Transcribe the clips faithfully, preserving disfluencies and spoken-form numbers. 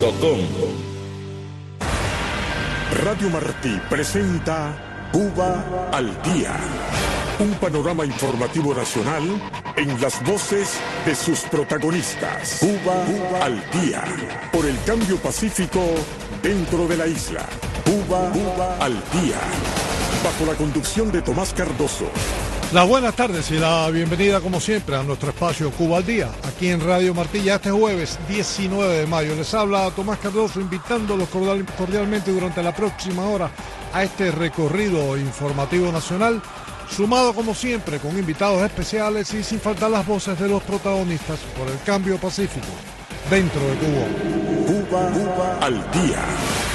Com. Radio Martí presenta Cuba al Día, un panorama informativo nacional en las voces de sus protagonistas. Cuba, Cuba al Día, por el cambio pacífico dentro de la isla. Cuba, Cuba al Día, bajo la conducción de Tomás Cardoso. Las buenas tardes y la bienvenida como siempre a nuestro espacio Cuba al Día, aquí en Radio Martilla este jueves diecinueve de mayo. Les habla Tomás Cardoso invitándolos cordialmente durante la próxima hora a este recorrido informativo nacional, sumado como siempre con invitados especiales y sin faltar las voces de los protagonistas por el cambio pacífico dentro de Cuba. Cuba, Cuba al Día.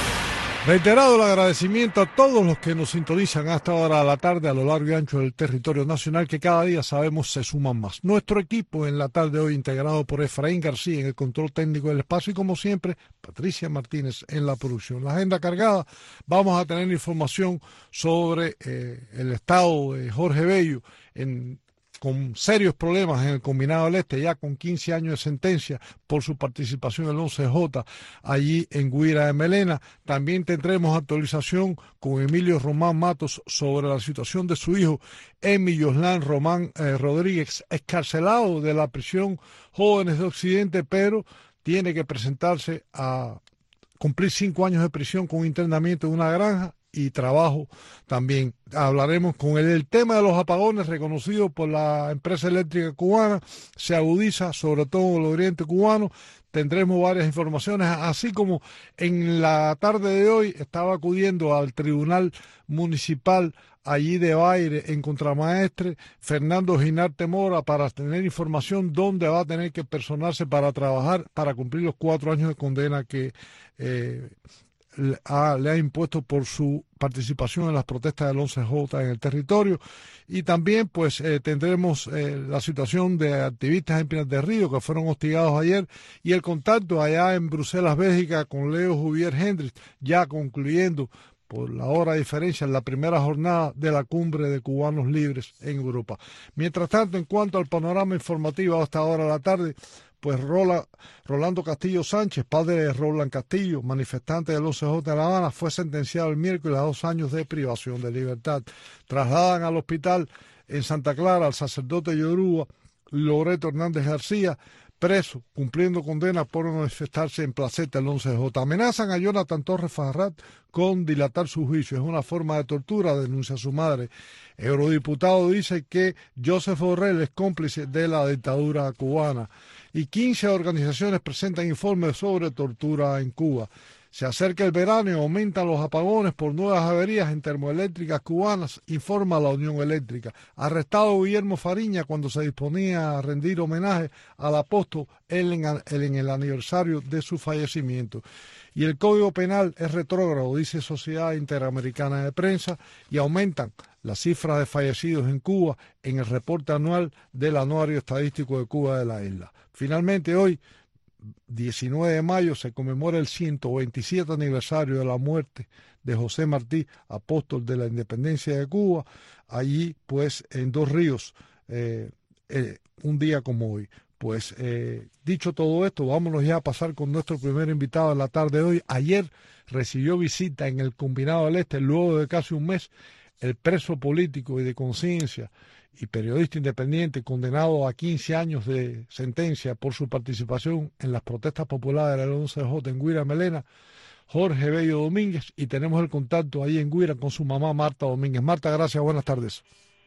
Reiterado el agradecimiento a todos los que nos sintonizan hasta ahora a la tarde a lo largo y ancho del territorio nacional, que cada día sabemos se suman más. Nuestro equipo en la tarde hoy integrado por Efraín García en el control técnico del espacio y como siempre Patricia Martínez en la producción. La agenda cargada, vamos a tener información sobre eh, el estado de Jorge Bello en con serios problemas en el Combinado del Este, ya con quince años de sentencia por su participación en el once J allí en Guira de Melena. También tendremos actualización con Emilio Román Matos sobre la situación de su hijo, Emi Yoslán Román eh, Rodríguez, excarcelado de la prisión Jóvenes de Occidente, pero tiene que presentarse a cumplir cinco años de prisión con internamiento en una granja y trabajo también. Hablaremos con él. El tema de los apagones reconocido por la empresa eléctrica cubana se agudiza, sobre todo en el oriente cubano. Tendremos varias informaciones, así como en la tarde de hoy estaba acudiendo al Tribunal Municipal allí de Baire, en Contramaestre, Fernando Ginarte Mora, para tener información dónde va a tener que personarse para trabajar, para cumplir los cuatro años de condena que eh, le ha, le ha impuesto por su participación en las protestas del once J en el territorio. Y también pues eh, tendremos eh, la situación de activistas en Pinar del Río que fueron hostigados ayer y el contacto allá en Bruselas, Bélgica, con Leo Juvier Hendrix, ya concluyendo por la hora de diferencia en la primera jornada de la cumbre de cubanos libres en Europa. Mientras tanto, en cuanto al panorama informativo hasta ahora de la tarde, pues Rola, Rolando Castillo Sánchez, padre de Roland Castillo, manifestante del once J de La Habana, fue sentenciado el miércoles a dos años de privación de libertad. Trasladan al hospital en Santa Clara al sacerdote Yoruba Loreto Hernández García, preso, cumpliendo condena por manifestarse en Placeta el once J. Amenazan a Jonathan Torres Farrat con dilatar su juicio. Es una forma de tortura, denuncia su madre. El eurodiputado dice que Joseph Borrell es cómplice de la dictadura cubana. Y quince organizaciones presentan informes sobre tortura en Cuba. Se acerca el verano y aumentan los apagones por nuevas averías en termoeléctricas cubanas, informa la Unión Eléctrica. Arrestado Guillermo Fariña cuando se disponía a rendir homenaje al apóstol en, en el aniversario de su fallecimiento. Y el Código Penal es retrógrado, dice Sociedad Interamericana de Prensa, y aumentan las cifras de fallecidos en Cuba en el reporte anual del Anuario Estadístico de Cuba de la isla. Finalmente hoy, diecinueve de mayo, se conmemora el ciento veintisiete aniversario de la muerte de José Martí, apóstol de la independencia de Cuba, allí pues en Dos Ríos, eh, eh, un día como hoy. Pues eh, dicho todo esto, vámonos ya a pasar con nuestro primer invitado en la tarde de hoy. Ayer recibió visita en el Combinado del Este, luego de casi un mes, el preso político y de conciencia y periodista independiente condenado a quince años de sentencia por su participación en las protestas populares del once J en Guira Melena, Jorge Bello Domínguez, y tenemos el contacto ahí en Guira con su mamá Marta Domínguez. Marta, gracias, buenas tardes.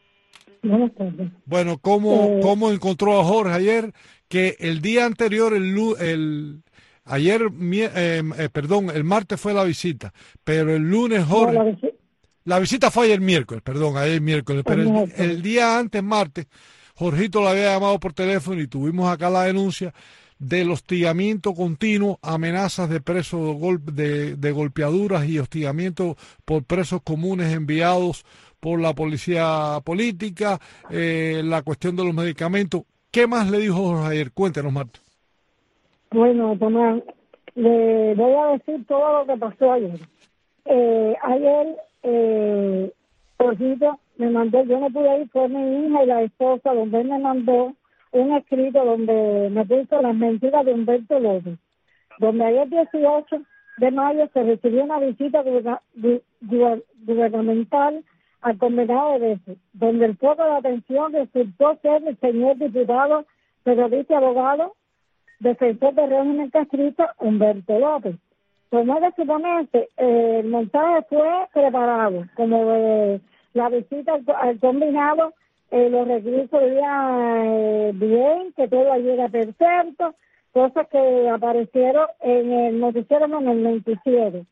Buenas tardes. Bueno, ¿cómo, Eh, cómo encontró a Jorge ayer? Que el día anterior, el, el ayer, eh, eh, perdón, el martes fue la visita, pero el lunes Jorge... no, la, visi La visita fue ayer miércoles, perdón, ayer miércoles, pero el, el día antes, martes, Jorgito le había llamado por teléfono y tuvimos acá la denuncia del hostigamiento continuo, amenazas de presos de, de golpeaduras y hostigamiento por presos comunes enviados por la policía política, eh, la cuestión de los medicamentos. ¿Qué más le dijo Jorge ayer? Cuéntenos, Marta. Bueno, Tomás, le voy a decir todo lo que pasó ayer. Eh, ayer, eh, Jorgito me mandó, yo no pude ir, fue mi hija y la esposa, donde él me mandó un escrito donde me puso las mentiras de Humberto López. donde ayer dieciocho de mayo se recibió una visita gubernamental al condenado de Beso, donde el foco de atención resultó ser el señor diputado, periodista y abogado, defensor del régimen castrista, Humberto López. Como es de suponerse, eh, el mensaje fue preparado, como de la visita al, al combinado, eh, los reclusos vivían eh, bien, que todo allí era perfecto, cosas que aparecieron en el noticiero, no, en el veintisiete,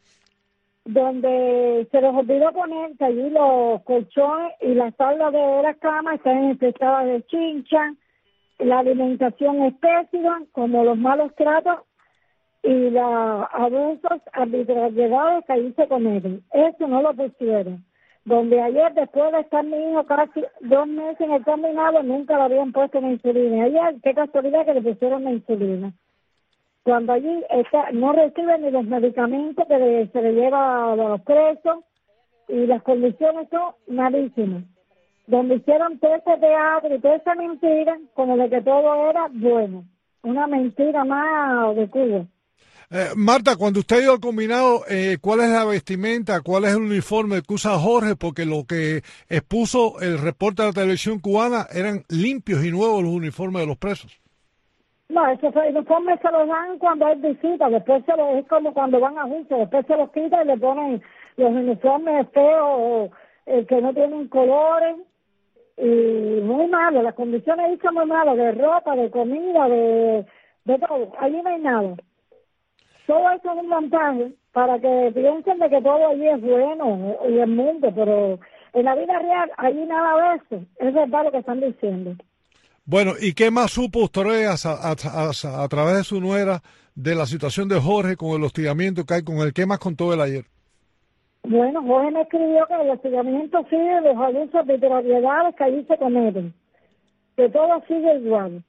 donde se les olvidó poner que allí los colchones y las tablas de las camas están infestadas de chincha, la alimentación es pésima, como los malos tratos y los abusos arbitrariedades que allí se cometen. Eso no lo pusieron. Donde ayer, después de estar mi hijo casi dos meses en el combinado, nunca le habían puesto la insulina. Ayer, qué casualidad que le pusieron la insulina. Cuando allí está, no reciben ni los medicamentos que le, se le lleva a los presos, y las condiciones son malísimas. Donde hicieron todo ese teatro y toda esa mentira, como de que todo era bueno. Una mentira más de Cuba. Eh, Marta, cuando usted ha ido al combinado, eh, ¿cuál es la vestimenta, cuál es el uniforme que usa Jorge? Porque lo que expuso el reporte de la televisión cubana eran limpios y nuevos los uniformes de los presos. No, esos uniformes se los dan cuando hay visita, después se los, es como cuando van a juicio, después se los quitan y le ponen los uniformes feos, eh, que no tienen colores, y muy malos, las condiciones ahí son muy malas, de ropa, de comida, de, de todo, allí no hay nada. Todo eso es un montaje para que piensen de que todo allí es bueno y el mundo, pero en la vida real allí nada de eso. Es verdad lo que están diciendo. Bueno, ¿y qué más supo usted a, a, a, a través de su nuera de la situación de Jorge con el hostigamiento que hay con él? ¿Qué más contó él ayer? Bueno, Jorge me escribió que el hostigamiento sigue, los abusos arbitrariedades que allí se cometen, que todo sigue igual.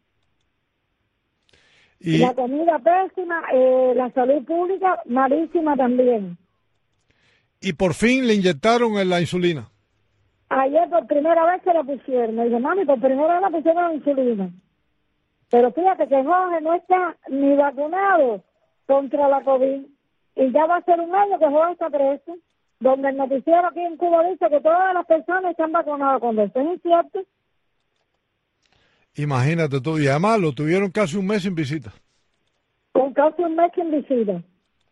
Y la comida pésima, eh, la salud pública malísima también. Y por fin le inyectaron la insulina. Ayer por primera vez se la pusieron. Me dijo, mami, por primera vez la pusieron la insulina. Pero fíjate que Jorge no está ni vacunado contra la COVID. Y ya va a ser un año que Jorge está preso. Donde el noticiero aquí en Cuba dice que todas las personas están vacunadas, cuando eso es incierto. Imagínate tú, y además lo tuvieron casi un mes sin visita. Con casi un mes sin visita.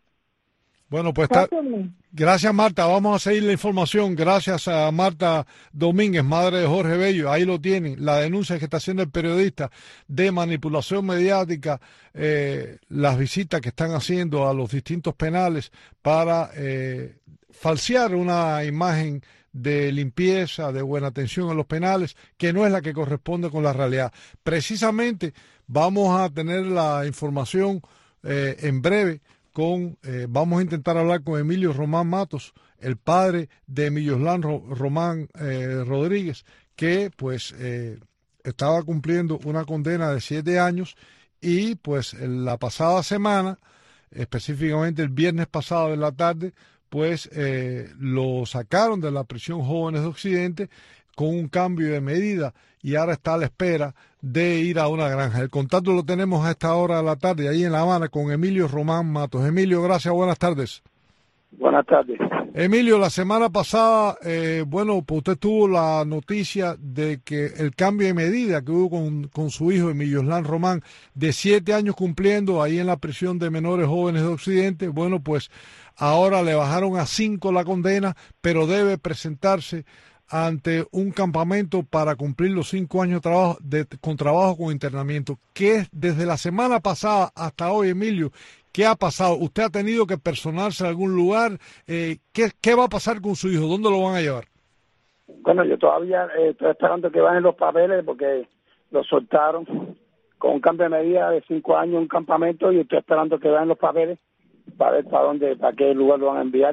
Bueno, pues está. Gracias, Marta. Vamos a seguir la información. Gracias a Marta Domínguez, madre de Jorge Bello. Ahí lo tienen, la denuncia que está haciendo el periodista de manipulación mediática, eh, las visitas que están haciendo a los distintos penales para eh, falsear una imagen de limpieza, de buena atención en los penales, que no es la que corresponde con la realidad. Precisamente vamos a tener la información eh, en breve con, eh, vamos a intentar hablar con Emilio Román Matos, el padre de Emilioslán Ro Román eh, Rodríguez, que pues eh, estaba cumpliendo una condena de siete años y pues en la pasada semana, específicamente el viernes pasado en la tarde, pues eh, lo sacaron de la prisión Jóvenes de Occidente con un cambio de medida y ahora está a la espera de ir a una granja. El contacto lo tenemos a esta hora de la tarde, ahí en La Habana, con Emilio Román Matos. Emilio, gracias, buenas tardes. Buenas tardes. Emilio, la semana pasada, eh, bueno, pues usted tuvo la noticia de que el cambio de medida que hubo con, con su hijo Emilioslán Román, de siete años cumpliendo ahí en la prisión de menores jóvenes de Occidente, bueno, pues ahora le bajaron a cinco la condena, pero debe presentarse ante un campamento para cumplir los cinco años de trabajo de, con trabajo con internamiento. ¿Qué es desde la semana pasada hasta hoy, Emilio? ¿Qué ha pasado? ¿Usted ha tenido que personarse en algún lugar? Eh, ¿qué, ¿Qué va a pasar con su hijo? ¿Dónde lo van a llevar? Bueno, yo todavía eh, estoy esperando que bajen los papeles porque lo soltaron con un cambio de medida de cinco años en un campamento y estoy esperando que bajen los papeles para ver para dónde, para qué lugar lo van a enviar.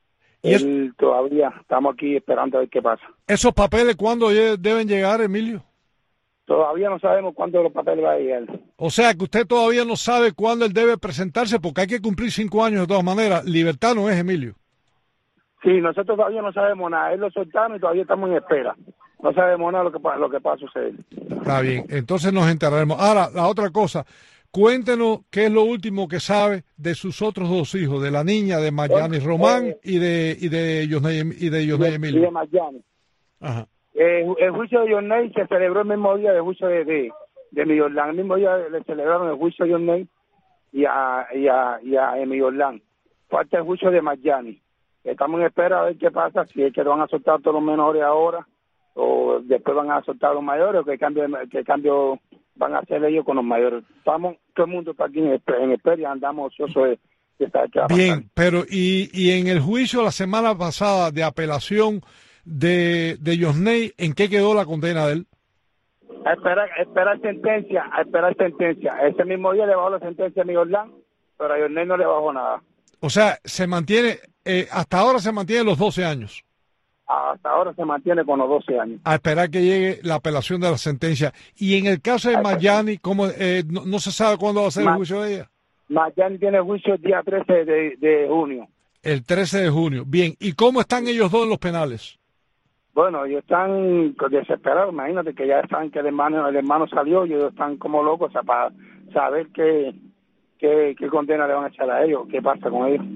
¿Y Él, es... todavía estamos aquí esperando a ver qué pasa. ¿Esos papeles cuándo deben llegar, Emilio? Todavía no sabemos cuándo los papeles van a llegar. O sea, que usted todavía no sabe cuándo él debe presentarse, porque hay que cumplir cinco años de todas maneras. Libertad no es, Emilio. Sí, nosotros todavía no sabemos nada. Él lo soltaron y todavía estamos en espera. No sabemos nada de lo que, lo que va a suceder. Está bien, entonces nos enteraremos. Ahora, la otra cosa, cuéntenos qué es lo último que sabe de sus otros dos hijos, de la niña de Mayani Román eh, y de y de Yosney y de Yosney y Emilio. de Mayani. Ajá. Eh, el juicio de Yosney se celebró el mismo día del juicio de, de, de Emilio Orlán. El mismo día le celebraron el juicio de Yosney y a, y a, y a Emilio Orlán. Falta el juicio de Mayani. Estamos en espera a ver qué pasa, si es que lo van a soltar todos los menores ahora o después van a soltar los mayores o qué cambio, qué cambio van a hacer ellos con los mayores. Estamos, todo el mundo está aquí en, en espera y andamos ociosos de, de saber qué va a pasar. Bien, pero y, y en el juicio la semana pasada de apelación de, de Yosney, ¿en qué quedó la condena de él? A esperar, a esperar sentencia, a esperar sentencia. Ese mismo día le bajó la sentencia a Emilio Orlán, pero a Yosney no le bajó nada. O sea, se mantiene, eh, hasta ahora se mantiene los doce años. Hasta ahora se mantiene con los doce años. A esperar que llegue la apelación de la sentencia. Y en el caso de Mayani, ¿cómo, eh, no, no se sabe cuándo va a ser Ma- el juicio de ella? Mayani tiene juicio el día trece de, de junio. El trece de junio. Bien, ¿y cómo están ellos dos en los penales? Bueno, ellos están desesperados. Imagínate que ya están, que el hermano, el hermano salió y ellos están como locos, o sea, para saber qué, qué, qué condena le van a echar a ellos, qué pasa con ellos.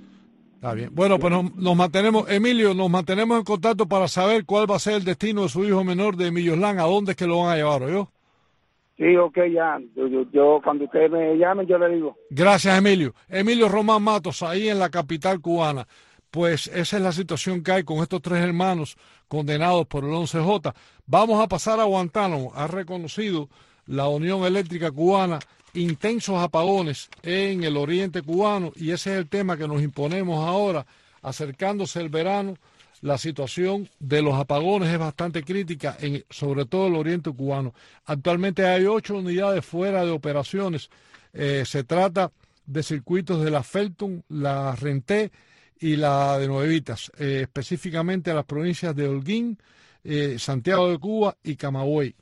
Está bien. Bueno, pues nos, nos mantenemos, Emilio, nos mantenemos en contacto para saber cuál va a ser el destino de su hijo menor de Emilio Orlán, a dónde es que lo van a llevar, ¿oyó? Sí, ok, ya. Yo, yo, yo, cuando ustedes me llamen, yo le digo. Gracias, Emilio. Emilio Román Matos, ahí en la capital cubana. Pues esa es la situación que hay con estos tres hermanos condenados por el once J. Vamos a pasar a Guantánamo. Ha reconocido la Unión Eléctrica Cubana intensos apagones en el oriente cubano y ese es el tema que nos imponemos ahora. Acercándose el verano, la situación de los apagones es bastante crítica, en, sobre todo el oriente cubano. Actualmente hay ocho unidades fuera de operaciones. Eh, se trata de circuitos de la Felton, la Renté y la de Nuevitas, eh, específicamente las provincias de Holguín, eh, Santiago de Cuba y Camagüey.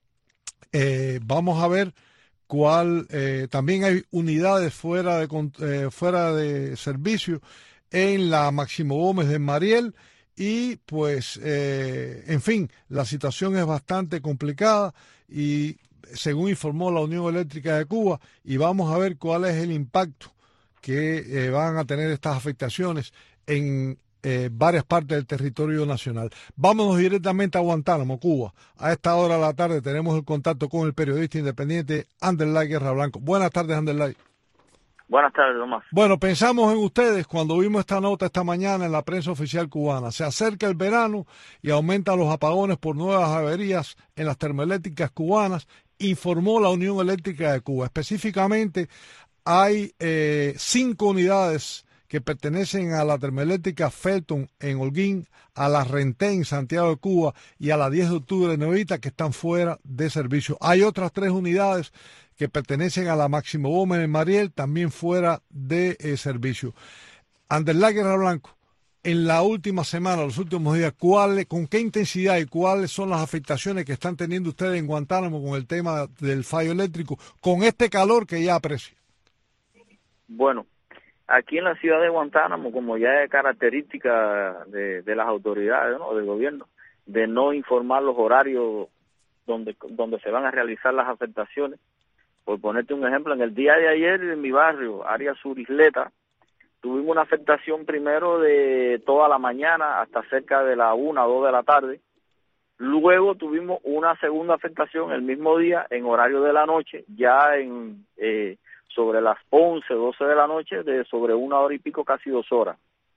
Eh, vamos a ver cuál. Eh, también hay unidades fuera de, eh, fuera de servicio en la Máximo Gómez de Mariel y pues, eh, en fin, la situación es bastante complicada y según informó la Unión Eléctrica de Cuba, y vamos a ver cuál es el impacto que eh, van a tener estas afectaciones en eh, varias partes del territorio nacional. Vámonos directamente a Guantánamo, Cuba. A esta hora de la tarde tenemos el contacto con el periodista independiente Anderlay Guerra Blanco. Buenas tardes, Anderlay. Buenas tardes, Tomás. Bueno, pensamos en ustedes cuando vimos esta nota esta mañana en la prensa oficial cubana. Se acerca el verano y aumentan los apagones por nuevas averías en las termoeléctricas cubanas, informó la Unión Eléctrica de Cuba. Específicamente, hay eh, cinco unidades que pertenecen a la termoeléctrica Felton en Holguín, a la Renté en Santiago de Cuba y a la diez de octubre de Nuevita que están fuera de servicio. Hay otras tres unidades que pertenecen a la Máximo Gómez en Mariel, también fuera de eh, servicio. Anderlay Guerra Blanco, en la última semana, los últimos días, ¿cuál, ¿con qué intensidad y cuáles son las afectaciones que están teniendo ustedes en Guantánamo con el tema del fallo eléctrico, con este calor que ya aprecia? Bueno, aquí en la ciudad de Guantánamo, como ya es característica de, de las autoridades, ¿no?, del gobierno, de no informar los horarios donde, donde se van a realizar las afectaciones. Por ponerte un ejemplo, en el día de ayer en mi barrio, área sur Isleta, tuvimos una afectación primero de toda la mañana hasta cerca de la una o dos de la tarde. Luego tuvimos una segunda afectación el mismo día en horario de la noche, ya en eh, sobre las once, doce de la noche, de sobre una hora y pico, casi dos horas.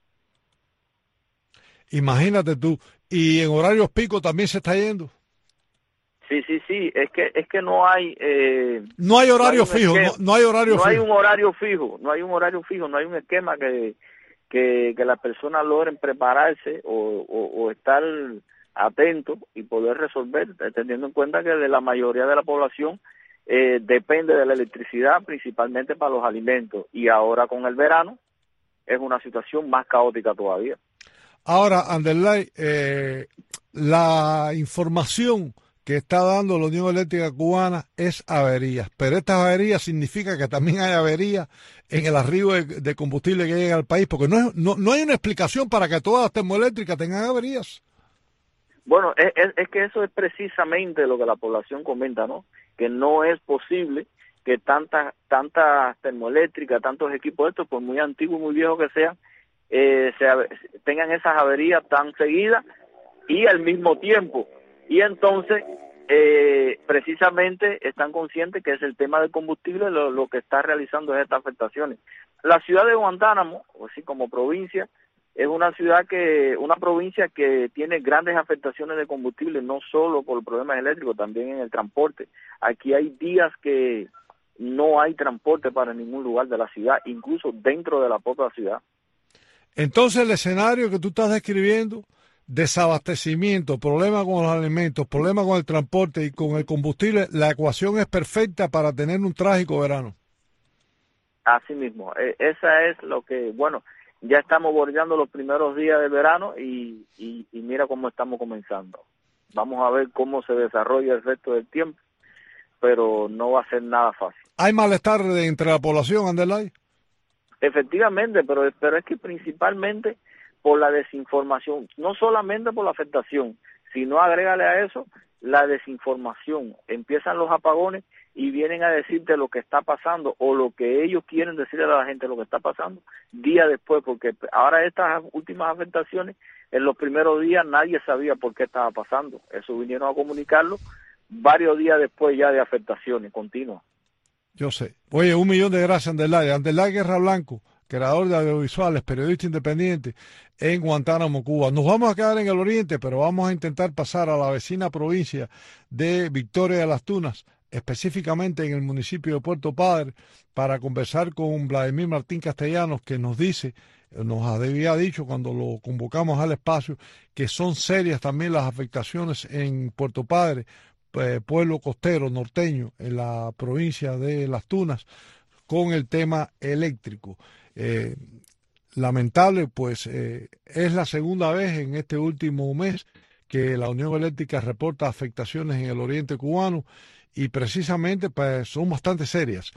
Imagínate tú, y en horarios pico también se está yendo. Sí, sí, sí, es que es que no hay... Eh, no hay horario no hay fijo, no, no hay horario no fijo. hay un horario fijo, no hay un horario fijo, no hay un esquema que, que, que las personas logren prepararse o, o, o estar atentos y poder resolver, teniendo en cuenta que de la mayoría de la población eh, depende de la electricidad, principalmente para los alimentos, y ahora con el verano es una situación más caótica todavía. Ahora, Anderlay, eh, la información que está dando la Unión Eléctrica Cubana es averías, pero estas averías significa que también hay averías en el arribo de, de combustible que llega al país, porque no, es, no, no hay una explicación para que todas las termoeléctricas tengan averías. Bueno, es, es, es que eso es precisamente lo que la población comenta, ¿no? Que no es posible que tantas tantas termoeléctricas, tantos equipos estos, por muy antiguos, muy viejos que sean, eh, se, tengan esas averías tan seguidas y al mismo tiempo. Y entonces, eh, precisamente están conscientes que es el tema del combustible lo, lo que está realizando es estas afectaciones. La ciudad de Guantánamo, así como provincia, es una ciudad que, una provincia que tiene grandes afectaciones de combustible, no solo por problemas eléctricos, también en el transporte. Aquí hay días que no hay transporte para ningún lugar de la ciudad, incluso dentro de la propia ciudad. Entonces el escenario que tú estás describiendo, desabastecimiento, problema con los alimentos, problema con el transporte y con el combustible, la ecuación es perfecta para tener un trágico verano. Así mismo, eh, esa es lo que, bueno, ya estamos bordeando los primeros días del verano y, y, y mira cómo estamos comenzando. Vamos a ver cómo se desarrolla el resto del tiempo, pero no va a ser nada fácil. ¿Hay malestar de, entre la población, Anderlay? Efectivamente, pero, pero es que principalmente por la desinformación, no solamente por la afectación, sino agrégale a eso la desinformación. Empiezan los apagones y vienen a decirte lo que está pasando o lo que ellos quieren decirle a la gente lo que está pasando día después, porque ahora estas últimas afectaciones, en los primeros días nadie sabía por qué estaba pasando. Eso vinieron a comunicarlo varios días después ya de afectaciones continuas. Yo sé. Oye, un millón de gracias, Anderlay. Anderlay Guerra Blanco, creador de audiovisuales, periodista independiente en Guantánamo, Cuba. Nos vamos a quedar en el oriente, pero vamos a intentar pasar a la vecina provincia de Victoria de las Tunas, específicamente en el municipio de Puerto Padre, para conversar con Vladimir Martín Castellanos, que nos dice, nos había dicho cuando lo convocamos al espacio, que son serias también las afectaciones en Puerto Padre, eh, pueblo costero norteño, en la provincia de Las Tunas, con el tema eléctrico. Eh, lamentable, pues eh, es la segunda vez en este último mes que la Unión Eléctrica reporta afectaciones en el oriente cubano y precisamente pues son bastante serias.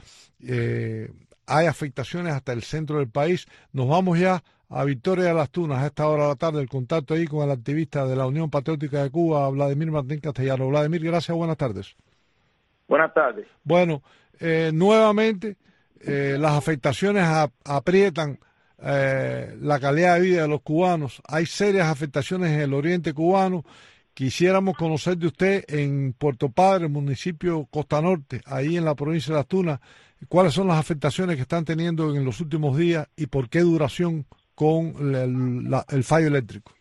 Eh, hay afectaciones hasta el centro del país. Nos vamos ya a Victoria de las Tunas a esta hora de la tarde, el contacto ahí con el activista de la Unión Patriótica de Cuba, Vladimir Martín Castellanos. Vladimir, gracias, buenas tardes. Buenas tardes. Bueno, eh, nuevamente eh, las afectaciones a, aprietan eh, la calidad de vida de los cubanos. Hay serias afectaciones en el oriente cubano. Quisiéramos conocer de usted en Puerto Padre, municipio Costa Norte, ahí en la provincia de Las Tunas, cuáles son las afectaciones que están teniendo en los últimos días y por qué duración con el, la, el fallo eléctrico.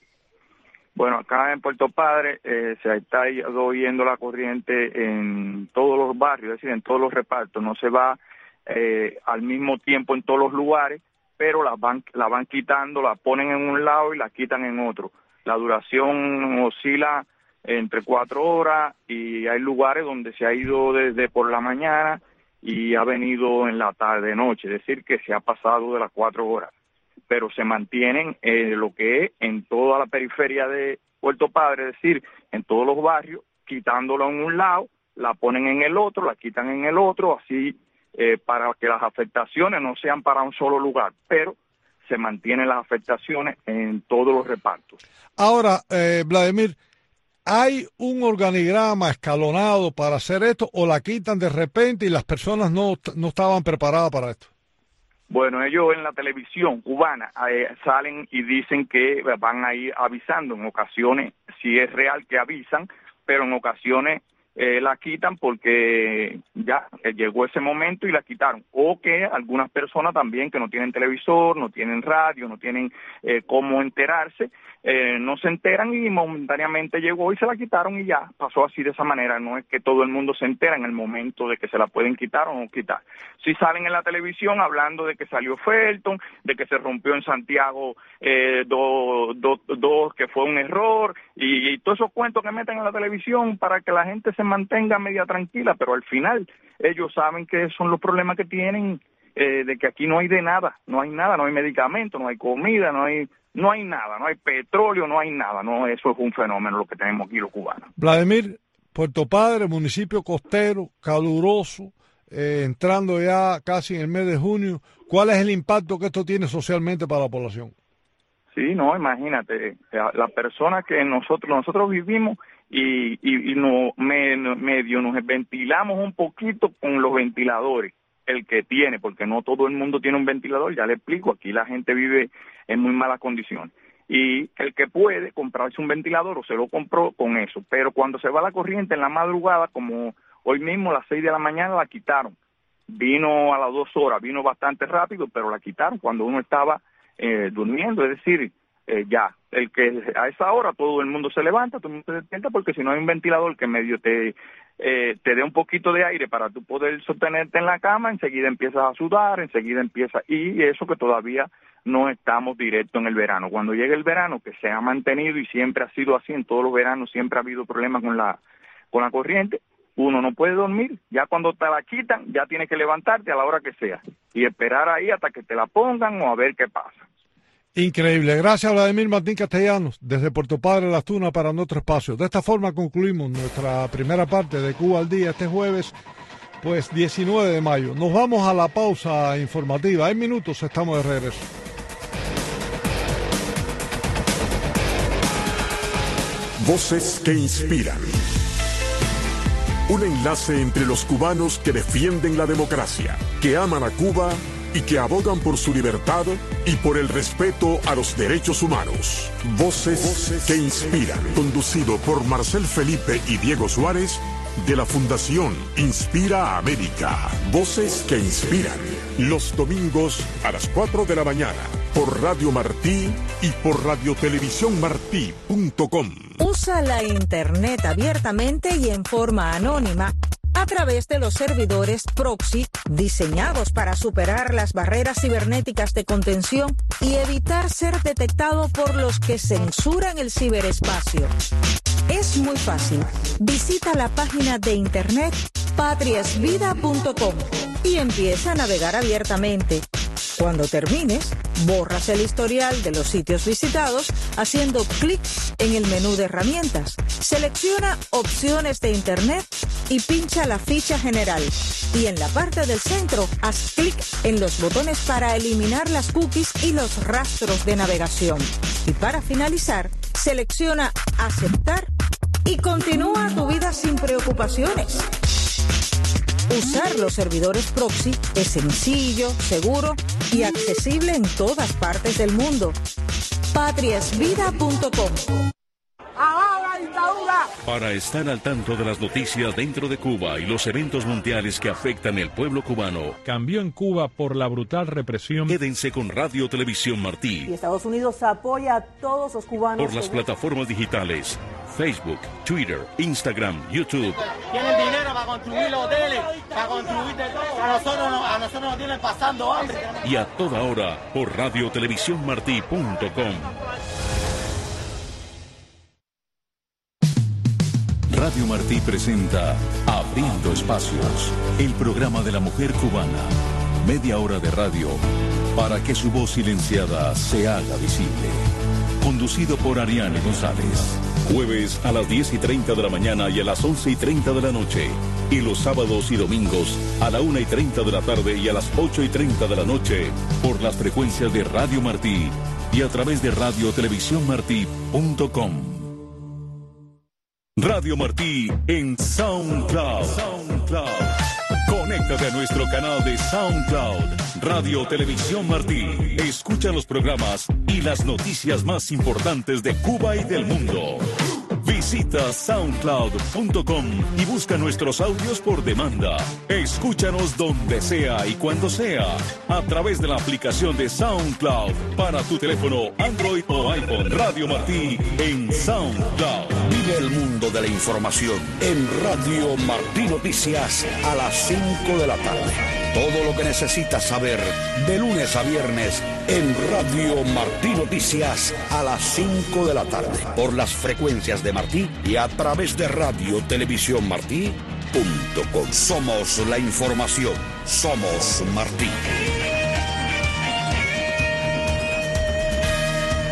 Bueno, acá en Puerto Padre eh, se está oyendo la corriente en todos los barrios, es decir, en todos los repartos. No se va eh, al mismo tiempo en todos los lugares, pero la van, la van quitando, la ponen en un lado y la quitan en otro. La duración oscila entre cuatro horas y hay lugares donde se ha ido desde por la mañana y ha venido en la tarde, noche, es decir, que se ha pasado de las cuatro horas. Pero se mantienen eh, lo que es en toda la periferia de Puerto Padre, es decir, en todos los barrios, quitándolo en un lado, la ponen en el otro, la quitan en el otro, así eh, para que las afectaciones no sean para un solo lugar, pero se mantienen las afectaciones en todos los repartos. Ahora, eh, Vladimir, ¿hay un organigrama escalonado para hacer esto o la quitan de repente y las personas no, no estaban preparadas para esto? Bueno, ellos en la televisión cubana eh, salen y dicen que van a ir avisando. En ocasiones sí es real que avisan, pero en ocasiones eh, la quitan porque ya eh, llegó ese momento y la quitaron. O que algunas personas también que no tienen televisor, no tienen radio, no tienen eh, cómo enterarse, eh, no se enteran y momentáneamente llegó y se la quitaron y ya pasó así de esa manera. No es que todo el mundo se entera en el momento de que se la pueden quitar o no quitar. Si salen en la televisión hablando de que salió Felton, de que se rompió en Santiago eh, dos, dos, dos, que fue un error y, y todos esos cuentos que meten en la televisión para que la gente se mantenga media tranquila, pero al final ellos saben que son los problemas que tienen, eh, de que aquí no hay de nada, no hay nada, no hay medicamentos, no hay comida, no hay no hay nada, no hay petróleo, no hay nada, no, eso es un fenómeno lo que tenemos aquí los cubanos. Vladimir, Puerto Padre, municipio costero, caluroso, eh, entrando ya casi en el mes de junio, ¿cuál es el impacto que esto tiene socialmente para la población? Sí, no, imagínate, las personas que nosotros nosotros vivimos y, y, y no, me, medio nos ventilamos un poquito con los ventiladores, el que tiene, porque no todo el mundo tiene un ventilador, ya le explico, aquí la gente vive en muy malas condiciones. Y el que puede comprarse un ventilador o se lo compró con eso, pero cuando se va la corriente en la madrugada, como hoy mismo a las seis de la mañana la quitaron, vino a las dos horas, vino bastante rápido, pero la quitaron cuando uno estaba eh, durmiendo, es decir, eh, ya, el que a esa hora todo el mundo se levanta, todo el mundo se despierta, porque si no hay un ventilador que medio te, eh, te dé un poquito de aire para tú poder sostenerte en la cama, enseguida empiezas a sudar, enseguida empieza, y eso que todavía no estamos directo en el verano. Cuando llegue el verano, que se ha mantenido y siempre ha sido así, en todos los veranos siempre ha habido problemas con la, con la corriente, uno no puede dormir, ya cuando te la quitan, ya tienes que levantarte a la hora que sea y esperar ahí hasta que te la pongan o a ver qué pasa. Increíble. Gracias, Vladimir Martín Castellanos, desde Puerto Padre, Las Tunas, para nuestro espacio. De esta forma concluimos nuestra primera parte de Cuba al Día este jueves, pues diecinueve de mayo. Nos vamos a la pausa informativa. En minutos estamos de regreso. Voces que inspiran. Un enlace entre los cubanos que defienden la democracia, que aman a Cuba y que abogan por su libertad y por el respeto a los derechos humanos. Voces, Voces que inspiran. Conducido por Marcel Felipe y Diego Suárez, de la Fundación Inspira a América. Voces que inspiran. Los domingos a las cuatro de la mañana por Radio Martí y por radiotelevisión martí punto com. Usa la Internet abiertamente y en forma anónima a través de los servidores proxy diseñados para superar las barreras cibernéticas de contención y evitar ser detectado por los que censuran el ciberespacio. Es muy fácil. Visita la página de internet patriasvida punto com y empieza a navegar abiertamente. Cuando termines, borras el historial de los sitios visitados haciendo clic en el menú de herramientas. Selecciona opciones de internet y pincha la ficha general. Y en la parte del centro, haz clic en los botones para eliminar las cookies y los rastros de navegación. Y para finalizar, selecciona aceptar y continúa tu vida sin preocupaciones. Usar los servidores proxy es sencillo, seguro y accesible en todas partes del mundo. patriasvida punto com. Para estar al tanto de las noticias dentro de Cuba y los eventos mundiales que afectan el pueblo cubano, cambió en Cuba por la brutal represión. Quédense con Radio Televisión Martí. Y Estados Unidos apoya a todos los cubanos por las plataformas digitales Facebook, Twitter, Instagram, YouTube. Tienen dinero para construir los hoteles, para construir de todo. A nosotros, a nosotros nos tienen pasando hambre. Y a toda hora por radiotelevisión martí punto com. Radio Martí presenta Abriendo Espacios, el programa de la mujer cubana. Media hora de radio para que su voz silenciada se haga visible. Conducido por Ariane González. Jueves a las diez y treinta de la mañana y a las once y treinta de la noche. Y los sábados y domingos a la una y treinta de la tarde y a las ocho y treinta de la noche por las frecuencias de Radio Martí y a través de radiotelevisión martí punto com. Radio Martí en SoundCloud. SoundCloud. Conéctate a nuestro canal de SoundCloud, Radio Televisión Martí. Escucha los programas y las noticias más importantes de Cuba y del mundo. Visita soundcloud punto com y busca nuestros audios por demanda. Escúchanos donde sea y cuando sea, a través de la aplicación de SoundCloud para tu teléfono Android o iPhone. Radio Martí en SoundCloud. Vive el mundo de la información en Radio Martí Noticias a las cinco de la tarde. Todo lo que necesitas saber de lunes a viernes en Radio Martí Noticias a las cinco de la tarde por las frecuencias de Martí y a través de radio televisión martí punto com. Somos la información, somos Martí.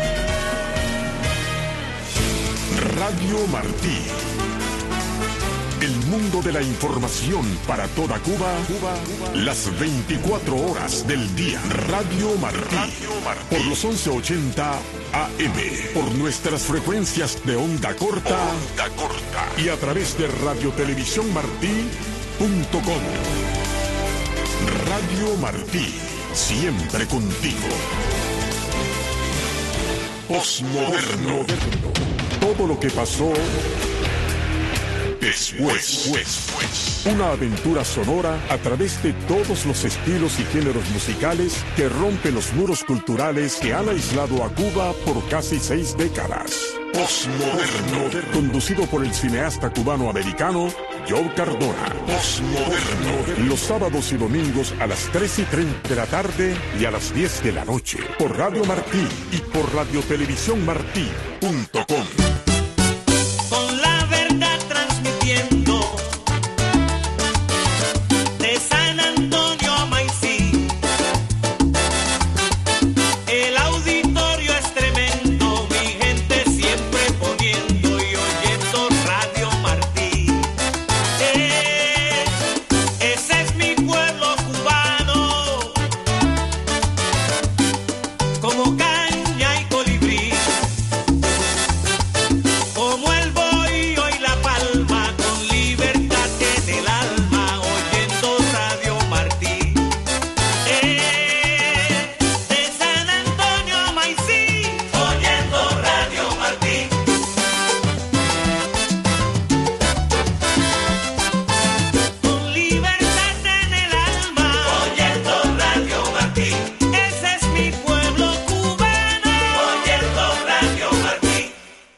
Radio Martí. El mundo de la información para toda Cuba, Cuba, las veinticuatro horas del día. Radio Martí, Radio Martí. Por los once ochenta A M, por nuestras frecuencias de onda corta, onda corta. Y a través de radiotelevisión martí punto com. Radio Martí, siempre contigo. Postmoderno. Todo lo que pasó después. después. Una aventura sonora a través de todos los estilos y géneros musicales que rompen los muros culturales que han aislado a Cuba por casi seis décadas. Postmoderno. Conducido por el cineasta cubano-americano Joe Cardona. Postmoderno. Los sábados y domingos a las tres y treinta de la tarde y a las diez de la noche. Por Radio Martí y por radiotelevisión martí punto com. Con la verdad transmitiendo de San Antonio a Maicí. El auditorio es tremendo, mi gente siempre poniendo y oyendo Radio Martí. Eh, ese es mi pueblo cubano, como caña y colibrí. Como el bohío y la palma, con libertad en el alma, oyendo Radio Martí. Eh, de San Antonio a Maicí, oyendo Radio Martí. Con libertad en el alma, oyendo Radio Martí. Ese es mi pueblo cubano, oyendo Radio Martí.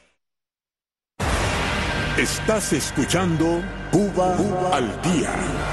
Estás escuchando Cuba, Cuba al Día.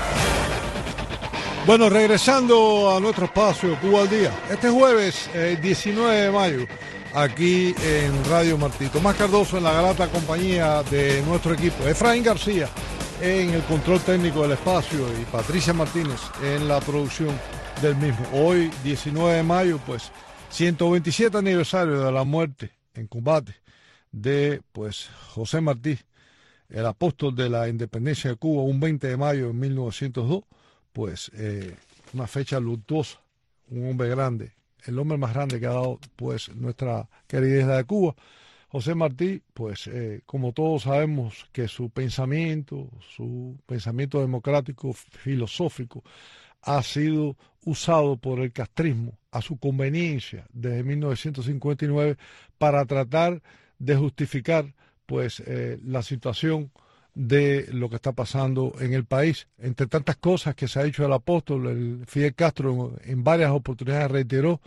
Bueno, regresando a nuestro espacio Cuba al Día. Este jueves, eh, diecinueve de mayo, aquí en Radio Martí. Tomás Cardoso en la grata compañía de nuestro equipo. Efraín García en el control técnico del espacio y Patricia Martínez en la producción del mismo. Hoy, diecinueve de mayo, pues, ciento veintisiete aniversario de la muerte en combate de, pues, José Martí, el apóstol de la independencia de Cuba, un veinte de mayo de mil novecientos dos, pues eh, una fecha luctuosa, un hombre grande, el hombre más grande que ha dado pues nuestra querida isla de Cuba. José Martí, pues eh, como todos sabemos que su pensamiento, su pensamiento democrático, filosófico, ha sido usado por el castrismo a su conveniencia desde mil novecientos cincuenta y nueve para tratar de justificar pues eh, la situación de lo que está pasando en el país. Entre tantas cosas que se ha dicho el apóstol, el Fidel Castro en, en varias oportunidades reiteró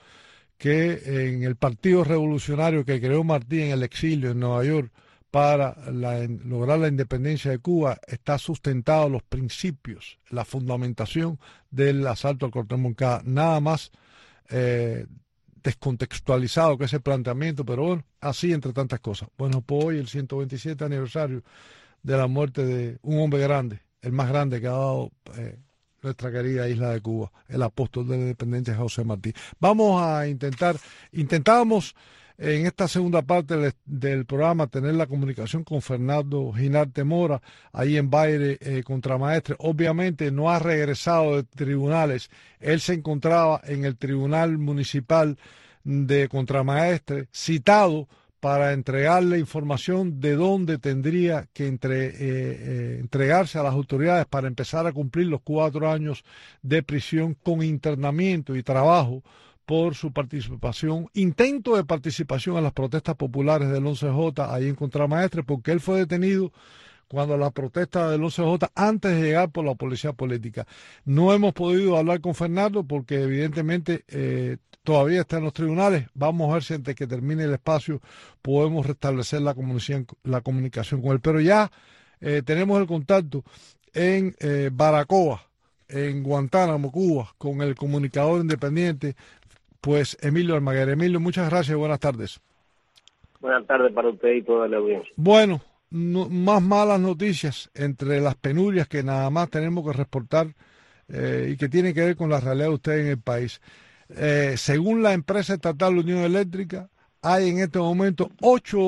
que en el Partido Revolucionario que creó Martí en el exilio en Nueva York para la, en, lograr la independencia de Cuba está sustentado los principios, la fundamentación del asalto al cuartel Moncada. Nada más eh, descontextualizado que ese planteamiento, pero bueno, así entre tantas cosas. Bueno, pues hoy el ciento veintisiete aniversario de la muerte de un hombre grande, el más grande que ha dado eh, nuestra querida isla de Cuba, el apóstol de la independencia José Martí. Vamos a intentar, intentábamos en esta segunda parte del, del programa tener la comunicación con Fernando Ginarte Mora, ahí en Baile eh, Contramaestre. Obviamente no ha regresado de tribunales, él se encontraba en el Tribunal Municipal de Contramaestre, citado para entregarle información de dónde tendría que entre, eh, eh, entregarse a las autoridades para empezar a cumplir los cuatro años de prisión con internamiento y trabajo por su participación, intento de participación en las protestas populares del once J ahí en Contramaestre, porque él fue detenido cuando la protesta del once J antes de llegar por la policía política. No hemos podido hablar con Fernando porque evidentemente eh, todavía está en los tribunales. Vamos a ver si antes que termine el espacio podemos restablecer la comunicación, la comunicación con él. Pero ya eh, tenemos el contacto en eh, Baracoa, en Guantánamo, Cuba, con el comunicador independiente, pues Emilio Almaguer. Emilio, muchas gracias y buenas tardes. Buenas tardes para usted y toda la audiencia. Bueno, no, más malas noticias entre las penurias que nada más tenemos que reportar eh, y que tienen que ver con la realidad de ustedes en el país. Eh, según la empresa estatal Unión Eléctrica, hay en este momento ocho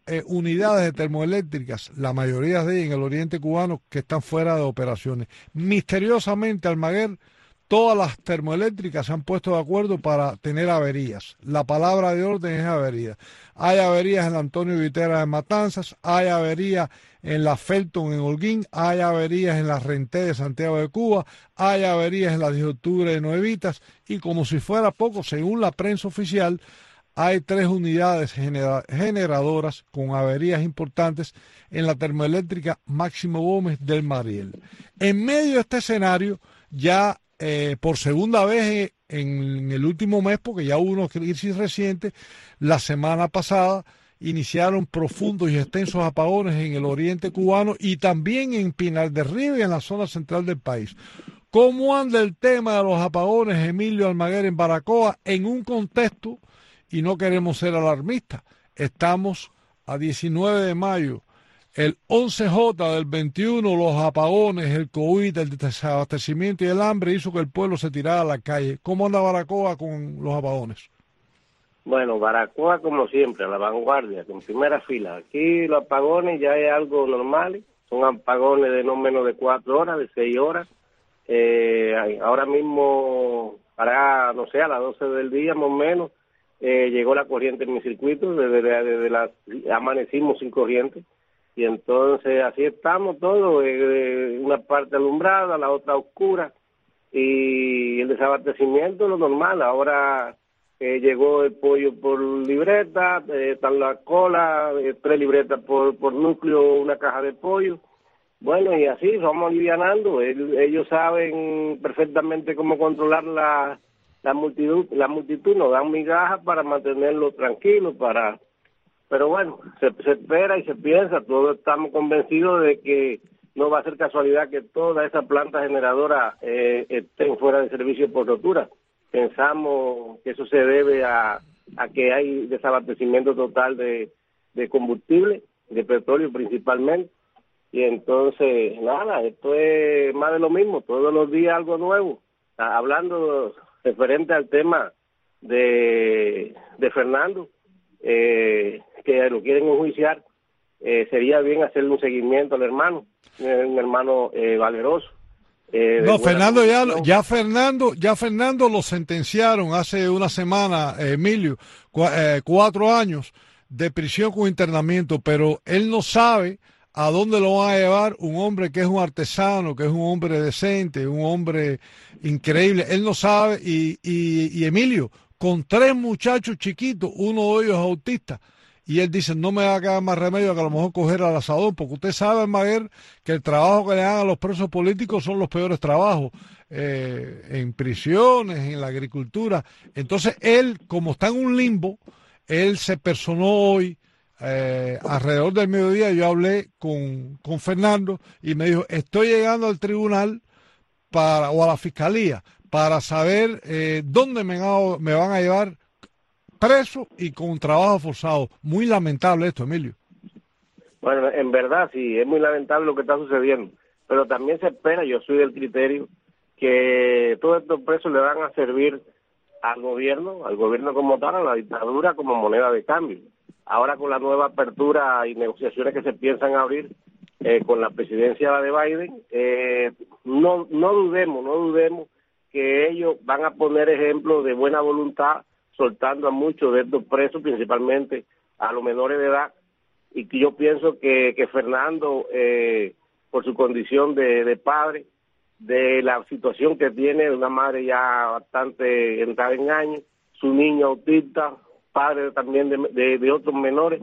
eh, unidades de termoeléctricas, la mayoría de ellas en el oriente cubano, que están fuera de operaciones. Misteriosamente, Almaguer, todas las termoeléctricas se han puesto de acuerdo para tener averías. La palabra de orden es avería. Hay averías en la Antonio Vitera de Matanzas, hay averías en la Felton en Holguín, hay averías en la Renté de Santiago de Cuba, hay averías en la diez de octubre de Nuevitas, y como si fuera poco, según la prensa oficial, hay tres unidades genera generadoras con averías importantes en la termoeléctrica Máximo Gómez del Mariel. En medio de este escenario, ya eh, por segunda vez en, en el último mes, porque ya hubo una crisis reciente, la semana pasada iniciaron profundos y extensos apagones en el oriente cubano y también en Pinar del Río y en la zona central del país. ¿Cómo anda el tema de los apagones, Emilio Almaguer, en Baracoa, en un contexto, y no queremos ser alarmistas, estamos a diecinueve de mayo, el once J del veintiuno, los apagones, el COVID, el desabastecimiento y el hambre hizo que el pueblo se tirara a la calle? ¿Cómo anda Baracoa con los apagones? Bueno, Baracoa como siempre, a la vanguardia, en primera fila. Aquí los apagones ya es algo normal, son apagones de no menos de cuatro horas, de seis horas. Eh, ahora mismo, para, no sé, a las doce del día más o menos, eh, llegó la corriente en mi circuito, desde, desde las, amanecimos sin corriente, y entonces así estamos todos, eh, una parte alumbrada, la otra oscura, y el desabastecimiento lo normal. Ahora Eh, llegó el pollo por libreta, eh, están la cola, eh, tres libretas por, por núcleo, una caja de pollo. Bueno, y así vamos alivianando. El, ellos saben perfectamente cómo controlar la, la multitud, la multitud nos dan migajas para mantenerlo tranquilo, para... pero bueno, se, se espera y se piensa, todos estamos convencidos de que no va a ser casualidad que toda esa planta generadora eh, estén fuera de servicio por rotura. Pensamos que eso se debe a, a que hay desabastecimiento total de, de combustible, de petróleo principalmente, y entonces, nada, esto es más de lo mismo, todos los días algo nuevo. Hablando referente al tema de, de Fernando, eh, que lo quieren enjuiciar, eh, sería bien hacerle un seguimiento al hermano, un hermano eh, valeroso. Eh, no, Fernando ya, ya Fernando ya Fernando lo sentenciaron hace una semana, eh, Emilio, cu eh, cuatro años de prisión con internamiento, pero él no sabe a dónde lo van a llevar un hombre que es un artesano, que es un hombre decente, un hombre increíble. Él no sabe, y, y, y Emilio, con tres muchachos chiquitos, uno de ellos autista, y él dice, no me va a quedar más remedio que a lo mejor coger al asador, porque usted sabe, Almaguer, que el trabajo que le dan a los presos políticos son los peores trabajos, eh, en prisiones, en la agricultura. Entonces él, como está en un limbo, él se personó hoy, eh, alrededor del mediodía. Yo hablé con, con Fernando y me dijo, estoy llegando al tribunal para o a la fiscalía para saber eh, dónde me, me van a llevar preso y con trabajo forzado. Muy lamentable esto, Emilio. Bueno, en verdad sí, es muy lamentable lo que está sucediendo, pero también se espera, yo soy del criterio, que todos estos presos le van a servir al gobierno, al gobierno como tal, a la dictadura como moneda de cambio. Ahora con la nueva apertura y negociaciones que se piensan abrir eh, con la presidencia de Biden, eh, no, no dudemos, no dudemos que ellos van a poner ejemplo de buena voluntad, soltando a muchos de estos presos, principalmente a los menores de edad, y que yo pienso que, que Fernando, eh, por su condición de, de padre, de la situación que tiene, de una madre ya bastante entrada en años, su niño autista, padre también de, de, de otros menores,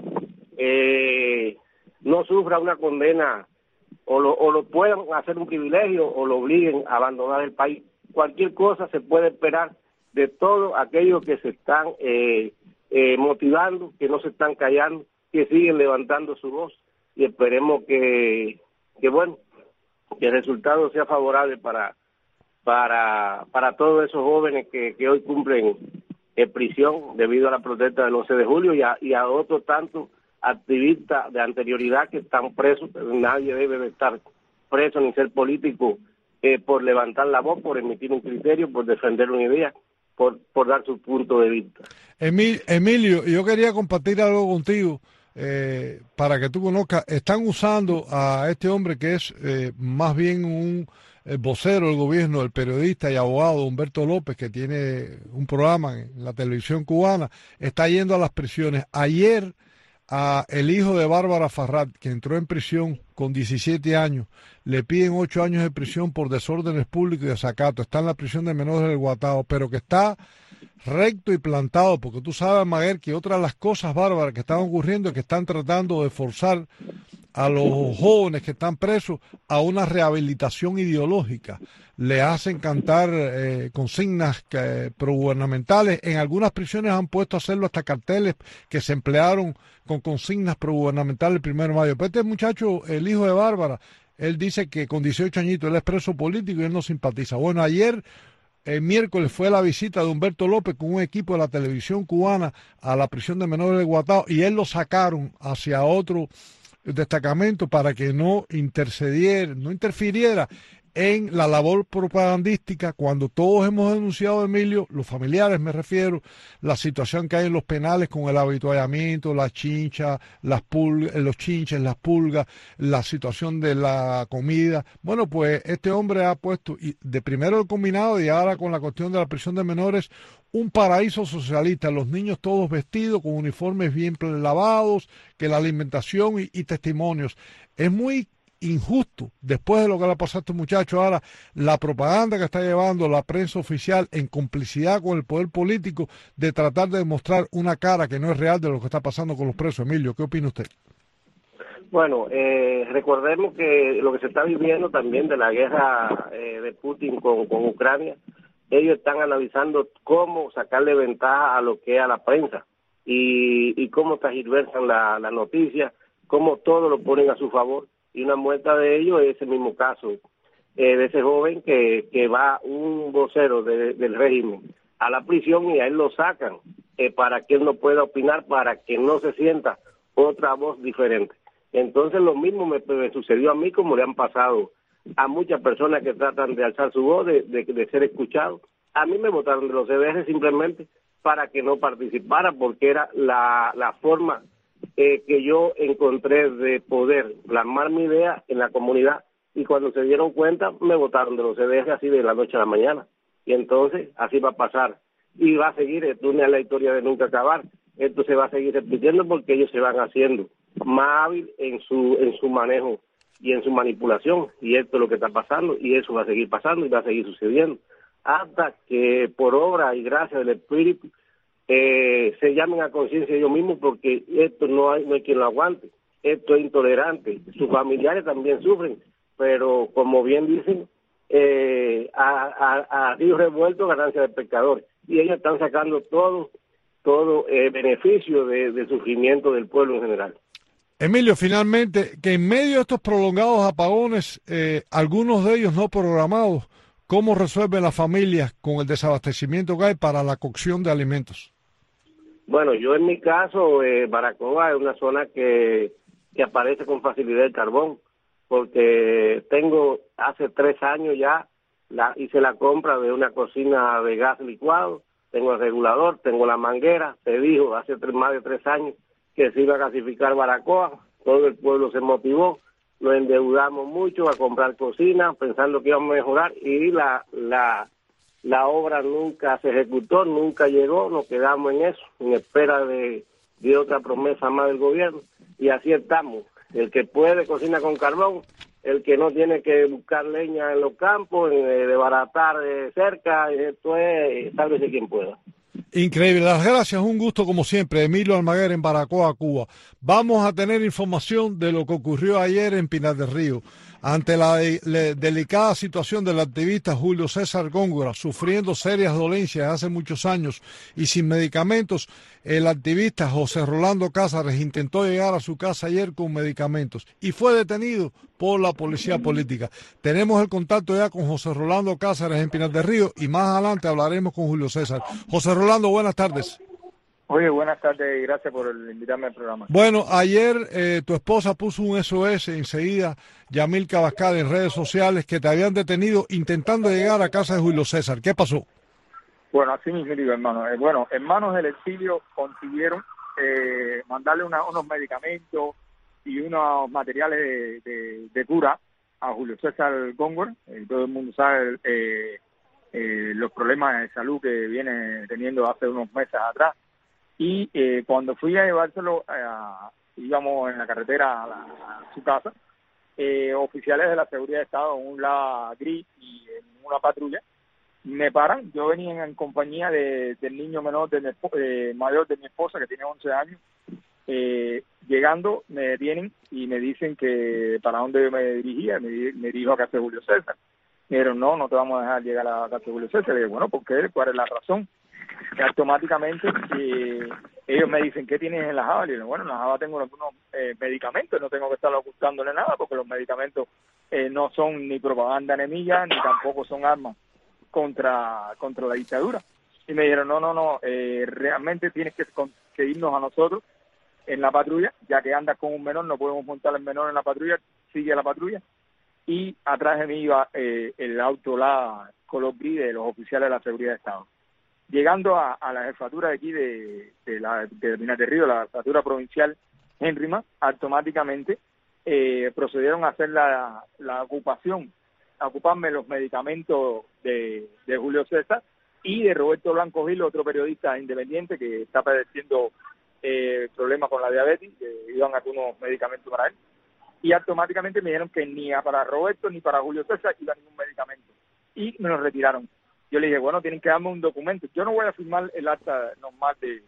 eh, no sufra una condena, o lo, o lo puedan hacer un privilegio, o lo obliguen a abandonar el país. Cualquier cosa se puede esperar de todos aquellos que se están eh, eh, motivando, que no se están callando, que siguen levantando su voz, y esperemos que, que bueno, que el resultado sea favorable para para para todos esos jóvenes que, que hoy cumplen en prisión debido a la protesta del once de julio y a, y a otros tantos activistas de anterioridad que están presos. Nadie debe de estar preso ni ser político eh, por levantar la voz, por emitir un criterio, por defender una idea, por, por dar su punto de vista. Emil, Emilio, yo quería compartir algo contigo. eh, para que tú conozcas, están usando a este hombre que es eh, más bien un eh, vocero del gobierno, el periodista y abogado Humberto López, que tiene un programa en la televisión cubana, está yendo a las prisiones. Ayer a el hijo de Bárbara Farrat, que entró en prisión con diecisiete años, le piden ocho años de prisión por desórdenes públicos y desacato. Está en la prisión de menores del Guatao, pero que está recto y plantado, porque tú sabes, Maguer, que otra de las cosas bárbaras que están ocurriendo es que están tratando de forzar a los jóvenes que están presos a una rehabilitación ideológica. Le hacen cantar eh, consignas que, progubernamentales. En algunas prisiones han puesto a hacerlo hasta carteles que se emplearon con consignas progubernamentales el primero de mayo. Pero este muchacho, el hijo de Bárbara, él dice que con dieciocho añitos él es preso político y él no simpatiza. Bueno, ayer, el miércoles, fue la visita de Humberto López con un equipo de la televisión cubana a la prisión de menores de Guatao, y él lo sacaron hacia otro destacamento para que no intercediera, no interfiriera en la labor propagandística, cuando todos hemos denunciado, Emilio, los familiares me refiero, la situación que hay en los penales con el habituallamiento, las chinchas, las pulgas, los chinches, las pulgas, la situación de la comida. Bueno, pues este hombre ha puesto, de primero el combinado y ahora con la cuestión de la prisión de menores, un paraíso socialista, los niños todos vestidos con uniformes bien lavados, que la alimentación y, y testimonios. Es muy injusto, después de lo que le ha pasado a este muchacho, ahora la propaganda que está llevando la prensa oficial en complicidad con el poder político, de tratar de demostrar una cara que no es real de lo que está pasando con los presos. Emilio, ¿qué opina usted? Bueno, eh, recordemos que lo que se está viviendo también de la guerra eh, de Putin con, con Ucrania, ellos están analizando cómo sacarle ventaja a lo que es a la prensa y, y cómo tergiversan la, la noticia, cómo todo lo ponen a su favor. Y una muestra de ello es el mismo caso eh, de ese joven que, que va un vocero de, del régimen a la prisión y a él lo sacan eh, para que él no pueda opinar, para que no se sienta otra voz diferente. Entonces lo mismo me, me sucedió a mí, como le han pasado a muchas personas que tratan de alzar su voz, de, de, de ser escuchados. A mí me votaron de los C D R simplemente para que no participara, porque era la, la forma Eh, que yo encontré de poder plasmar mi idea en la comunidad, y cuando se dieron cuenta me votaron de los C D R así de la noche a la mañana. Y entonces así va a pasar y va a seguir. Esto no es la historia de nunca acabar, esto se va a seguir repitiendo porque ellos se van haciendo más hábil en su en su manejo y en su manipulación, y esto es lo que está pasando, y eso va a seguir pasando y va a seguir sucediendo hasta que por obra y gracia del Espíritu Eh, se llamen a conciencia ellos mismos, porque esto no hay, no hay quien lo aguante, esto es intolerante, sus familiares también sufren, pero como bien dicen, eh, a, a, a río revuelto ganancia de pescadores, y ellos están sacando todo, todo eh, beneficio de, del sufrimiento del pueblo en general. Emilio, finalmente, que en medio de estos prolongados apagones, eh, algunos de ellos no programados, ¿cómo resuelven las familias con el desabastecimiento que hay para la cocción de alimentos? Bueno, yo en mi caso, eh, Baracoa es una zona que, que aparece con facilidad el carbón, porque tengo hace tres años ya, la, hice la compra de una cocina de gas licuado, tengo el regulador, tengo la manguera. Se dijo hace tres, más de tres años que se iba a gasificar Baracoa, todo el pueblo se motivó, nos endeudamos mucho a comprar cocina pensando que íbamos a mejorar, y la la la obra nunca se ejecutó, nunca llegó, nos quedamos en eso, en espera de, de otra promesa más del gobierno, y así estamos. El que puede cocina con carbón, el que no tiene que buscar leña en los campos, en, eh, desbaratar eh, cerca, esto es, sálvese quien pueda. Increíble, las gracias, un gusto como siempre. Emilio Almaguer en Baracoa, Cuba. Vamos a tener información de lo que ocurrió ayer en Pinar del Río. Ante la de, de, delicada situación del activista Julio César Góngora, sufriendo serias dolencias hace muchos años y sin medicamentos, el activista José Rolando Cázares intentó llegar a su casa ayer con medicamentos y fue detenido por la policía política. Tenemos el contacto ya con José Rolando Cázares en Pinar del Río, y más adelante hablaremos con Julio César. José Rolando, buenas tardes. Oye, buenas tardes y gracias por el invitarme al programa. Bueno, ayer eh, tu esposa puso un S O S enseguida, Yamil Cabascal, en redes sociales, que te habían detenido intentando llegar a casa de Julio César. ¿Qué pasó? Bueno, así mismo digo, hermano. Eh, bueno, hermanos del exilio consiguieron eh, mandarle una, unos medicamentos y unos materiales de, de, de cura a Julio César Góngora. Eh, todo el mundo sabe eh, eh, los problemas de salud que viene teniendo hace unos meses atrás. Y eh, cuando fui a llevárselo, a, íbamos en la carretera a, la, a su casa, eh, oficiales de la seguridad de Estado, en un lado gris y en una patrulla, me paran. Yo venía en, en compañía de, del niño menor de mi, eh, mayor de mi esposa, que tiene once años. Eh, llegando, me detienen y me dicen que para dónde yo me dirigía. Me, me dirijo a casa de Julio César. Me dijeron, no, no te vamos a dejar llegar a la casa de Julio César. Le dije, bueno, ¿por qué? ¿Cuál es la razón? Y automáticamente eh, ellos me dicen, ¿qué tienes en la java? Y yo, bueno, en la java tengo algunos eh, medicamentos, no tengo que estar ocultándole nada, porque los medicamentos eh, no son ni propaganda enemiga, ni tampoco son armas contra contra la dictadura. Y me dijeron, no, no, no, eh, realmente tienes que seguirnos a nosotros en la patrulla, ya que andas con un menor, no podemos montar al menor en la patrulla, sigue a la patrulla. Y atrás de mí iba eh, el auto, la color gris de los oficiales de la seguridad de Estado. Llegando a, a la jefatura de aquí de, de la de Minas del Río, la jefatura provincial Henryman, automáticamente eh, procedieron a hacer la, la ocupación, a ocuparme los medicamentos de, de Julio César y de Roberto Blanco Gil, otro periodista independiente que está padeciendo eh, problemas con la diabetes, que iban algunos medicamentos para él. Y automáticamente me dijeron que ni para Roberto ni para Julio César iba ningún medicamento. Y me los retiraron. Yo le dije, bueno, tienen que darme un documento. Yo no voy a firmar el acta normal de,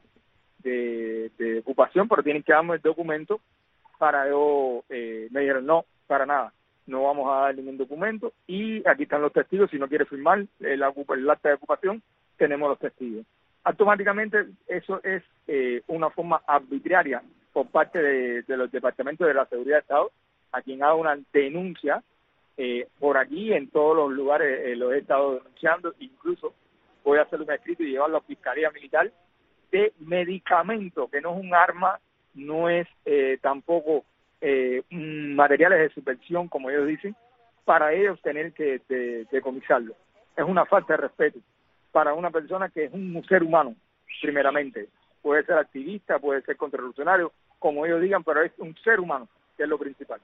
de, de ocupación, pero tienen que darme el documento para yo... Eh, me dijeron, no, para nada, no vamos a dar ningún documento. Y aquí están los testigos, si no quiere firmar el, el acta de ocupación, tenemos los testigos. Automáticamente eso es eh, una forma arbitraria por parte de, de los departamentos de la seguridad de Estado, a quien haga una denuncia. Eh, por aquí, en todos los lugares eh, los he estado denunciando, incluso voy a hacer un escrito y llevarlo a la Fiscalía Militar, de medicamento, que no es un arma, no es eh, tampoco eh, materiales de subversión, como ellos dicen, para ellos tener que de, decomisarlo. Es una falta de respeto para una persona que es un ser humano, primeramente. Puede ser activista, puede ser contrarrevolucionario, como ellos digan, pero es un ser humano, que es lo principal.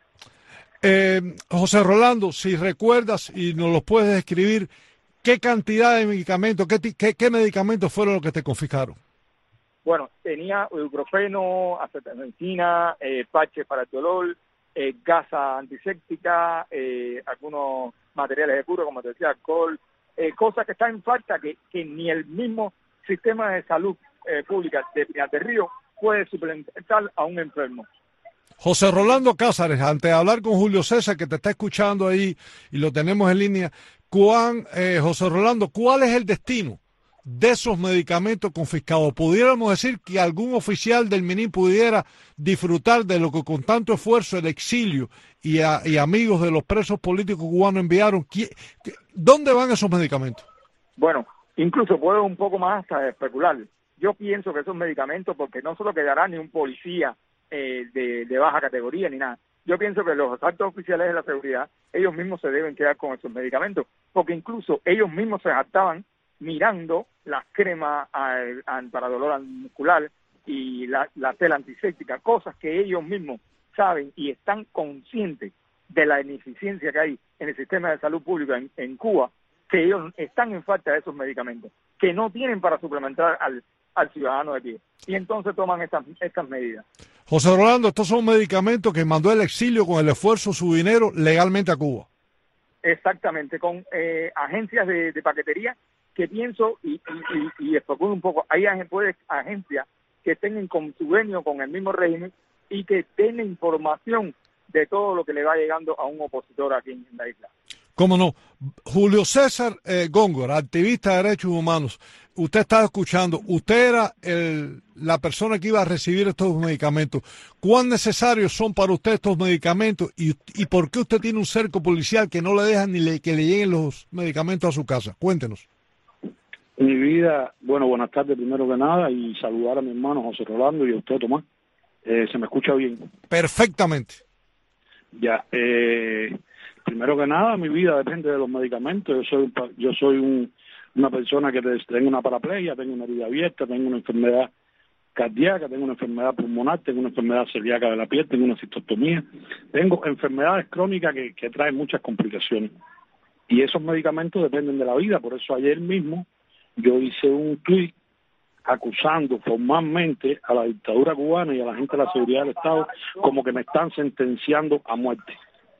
Eh, José Rolando, si recuerdas y nos lo puedes describir, ¿qué cantidad de medicamentos, qué, qué, qué medicamentos fueron los que te confiscaron? Bueno, tenía ibuprofeno, acetaminofén, eh, parches para el dolor, eh, gasa antiséptica, eh, algunos materiales de cura, como te decía, alcohol, eh, cosas que están en falta que, que ni el mismo sistema de salud eh, pública de Pinar del Río puede suplementar a un enfermo. José Rolando Cázares, antes de hablar con Julio César, que te está escuchando ahí y lo tenemos en línea, ¿cuán, eh, José Rolando, ¿cuál es el destino de esos medicamentos confiscados? ¿Pudiéramos decir que algún oficial del MINIM pudiera disfrutar de lo que con tanto esfuerzo el exilio y, a, y amigos de los presos políticos cubanos enviaron? ¿Dónde van esos medicamentos? Bueno, incluso puedo un poco más hasta especular. Yo pienso que esos medicamentos, porque no solo quedará ni un policía Eh, de, de baja categoría ni nada. Yo pienso que los altos oficiales de la seguridad, ellos mismos se deben quedar con esos medicamentos, porque incluso ellos mismos se jactaban mirando las cremas a, a, para dolor muscular y la, la tela antiséptica, cosas que ellos mismos saben y están conscientes de la ineficiencia que hay en el sistema de salud pública en, en Cuba, que ellos están en falta de esos medicamentos, que no tienen para suplementar al, al ciudadano de pie. Y entonces toman estas, estas medidas. José Rolando, estos son medicamentos que mandó el exilio con el esfuerzo de su dinero legalmente a Cuba. Exactamente, con eh, agencias de, de paquetería que pienso, y, y, y, y especulo un poco, hay puede, agencias que estén en convenio con el mismo régimen y que tengan información de todo lo que le va llegando a un opositor aquí en la isla. ¿Cómo no? Julio César eh, Góngora, activista de derechos humanos, usted estaba escuchando, usted era el, la persona que iba a recibir estos medicamentos. ¿Cuán necesarios son para usted estos medicamentos y, y por qué usted tiene un cerco policial que no le deja ni le, que le lleguen los medicamentos a su casa? Cuéntenos. Mi vida, bueno, buenas tardes primero que nada y saludar a mi hermano José Rolando y a usted, Tomás. Eh, ¿Se me escucha bien? Perfectamente. Ya, eh... Primero que nada, mi vida depende de los medicamentos. Yo soy yo soy un, una persona que tengo una paraplegia, tengo una herida abierta, tengo una enfermedad cardíaca, tengo una enfermedad pulmonar, tengo una enfermedad celíaca de la piel, tengo una cistostomía, tengo enfermedades crónicas que, que traen muchas complicaciones. Y esos medicamentos dependen de la vida, por eso ayer mismo yo hice un tuit acusando formalmente a la dictadura cubana y a la gente de la seguridad del Estado como que me están sentenciando a muerte.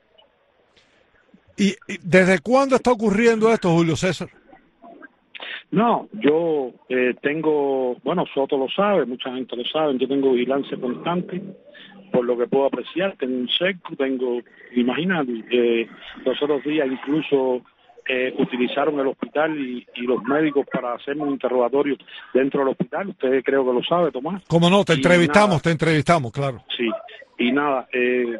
¿Y desde cuándo está ocurriendo esto, Julio César? No, yo eh, tengo, bueno, Soto lo sabe, mucha gente lo sabe, yo tengo vigilancia constante, por lo que puedo apreciar, tengo un cerco, tengo, imagínate, eh, los otros días incluso eh, utilizaron el hospital y, y los médicos para hacerme un interrogatorio dentro del hospital, usted creo que lo sabe, Tomás. ¿Cómo no? Te Y entrevistamos, nada, te entrevistamos, claro. Sí, y nada, eh,